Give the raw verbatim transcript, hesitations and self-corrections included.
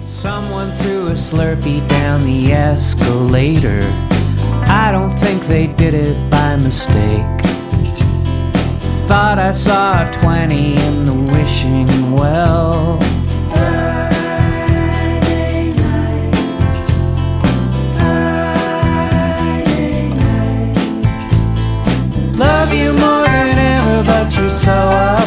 Someone threw a Slurpee down the escalator. I don't think they did it by mistake. Thought I saw a twenty in the wishing well. Friday night, Friday night. Love you more than ever, but you're so